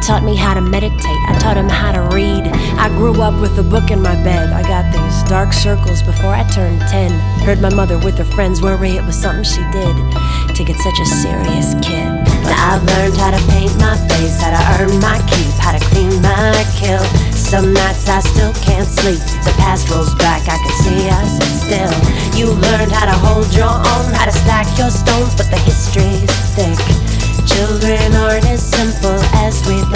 taught me how to meditate, I taught him how to read. I grew up with a book in my bed. I got these dark circles before I turned 10. Heard my mother with her friends worry it was something she did to get such a serious kid. But I've learned how to paint my face, how to earn my keep, how to clean my kill. Some nights I still can't sleep. The past rolls back, I can see us still. You've learned how to hold your own, how to stack your stones, but the history's thick. Children aren't as simple as we'd like.